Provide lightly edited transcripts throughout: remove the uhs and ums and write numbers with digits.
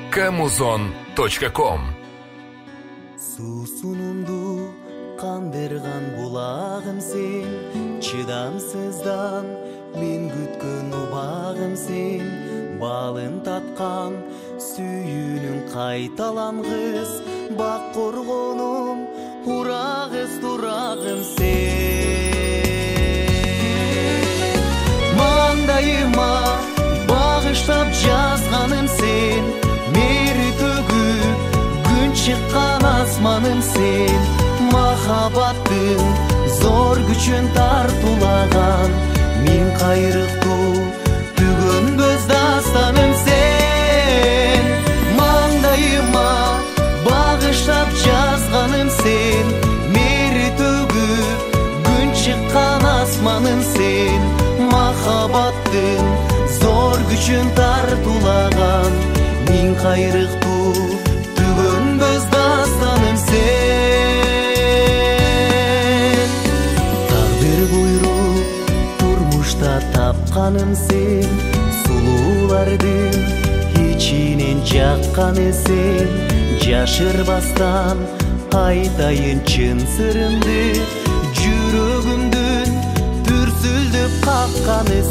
kmuzon.com. Суусунумду кандырган булагым сен, чыдамсыздан мен күткөн убагым сен, балын таткан сүйүүнүн кайталангыс, бак коргонум урагыз турагым сен. Маңдайыма багыштап жазганым сен, мери төгүп күн чыккан асманым сен, махабаттын зор күчүн тартуулаган мен кайрыктуу түгөнбөз дастаным сен. Маңдайыма багыштап жазганым сен, мери төгүп күн чыккан асманым сен, махабаттын зор күчүн тартуулаган мен кайрыктуу түгөнбөз дастаным сен. Тагдыр буйруп турмушта тапканым сен, сулуулардын ичинен жакканы сен, жашырбастан айтайын чын сырымды, жүрөгүмдүн дүрсүлдөп какканы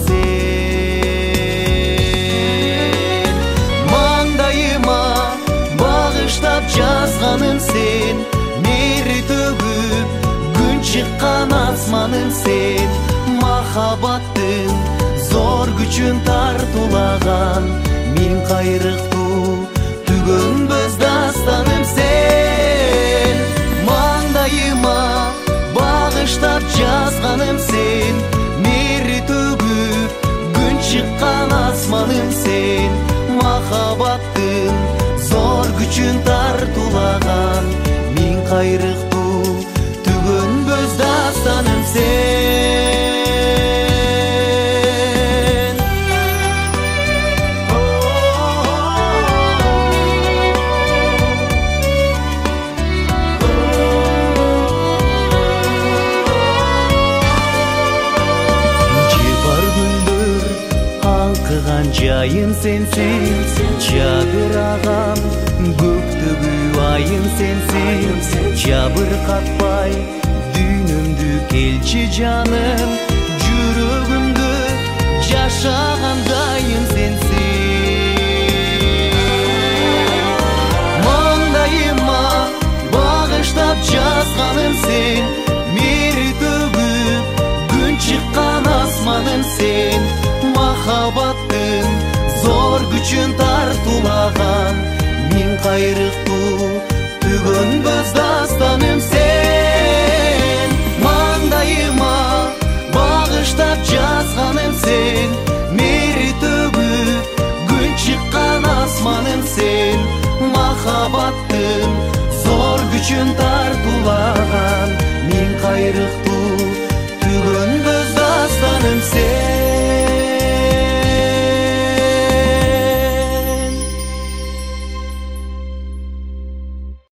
сен. Маңдайыма багыштап жазганым сен, мери төгүп күн чыккан асманым сен, махабаттын зор күчүн тартуулаган мен кайрыктуу түгөнбөз дастаным сен. Маңдайыма багыштап жазганым сен, мери төгүп күн чыккан асманым сен, махабаттын зор күчүн тартуулаган мен кайрыктуу түгөнбөз дастаным сен. Жайым сенсен, жадыраган көктөгү айым сенсен, жабыркатпай дүйнөмдү келчи жаным, жүрөгүмдү жашагандайым сенсен. Маңдайыма багыштап жазганым сен, мери төгүп күн чыккан асманым сен, махабаттын зор күчүн тартуулаган мен кайрыктуу түгөнбөз дастаным сен.